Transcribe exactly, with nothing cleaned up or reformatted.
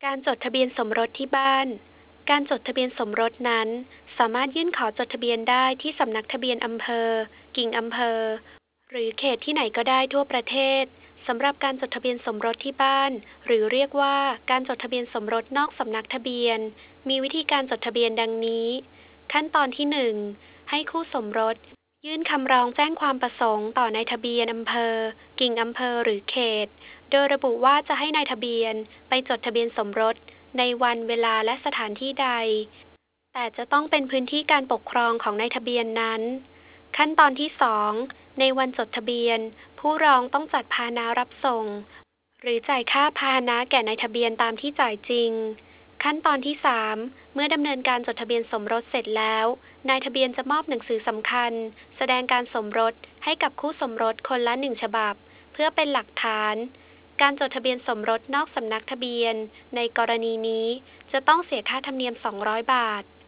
การจดทะเบียนสมรสที่บ้าน การจดทะเบียนสมรสนั้นสามารถยื่นขอจดทะเบียนได้ที่สำนักทะเบียนอำเภอ กิ่งอำเภอ หรือเขตที่ไหนก็ได้ทั่วประเทศ สำหรับการจดทะเบียนสมรสที่บ้าน หรือเรียกว่าการจดทะเบียนสมรสนอกสำนักทะเบียน มีวิธีการจดทะเบียนดังนี้ ขั้นตอนที่ หนึ่ง ให้คู่สมรสยื่นคำร้องแจ้งความประสงค์ต่อนายทะเบียนอำเภอ กิ่งอำเภอหรือเขต โดยระบุว่าจะให้นายทะเบียนไปจดทะเบียนสมรสในวันเวลาและสถานที่ใด แต่จะต้องเป็นพื้นที่การปกครองของนายทะเบียนนั้น ขั้นตอนที่ สอง ในวันจดทะเบียน ผู้ร้องต้องจัดพาหนะรับส่ง หรือจ่ายค่าพาหนะแก่นายทะเบียนตามที่จ่ายจริง ขั้นตอนที่ สาม เมื่อดำเนินการจดทะเบียนสมรสเสร็จแล้ว นายทะเบียนจะมอบหนังสือสำคัญ แสดงการสมรสให้กับคู่สมรสคนละหนึ่งฉบับ เพื่อเป็นหลักฐาน การจดทะเบียนสมรสนอกสำนักทะเบียน ในกรณีนี้จะต้องเสียค่าธรรมเนียม สองร้อย บาท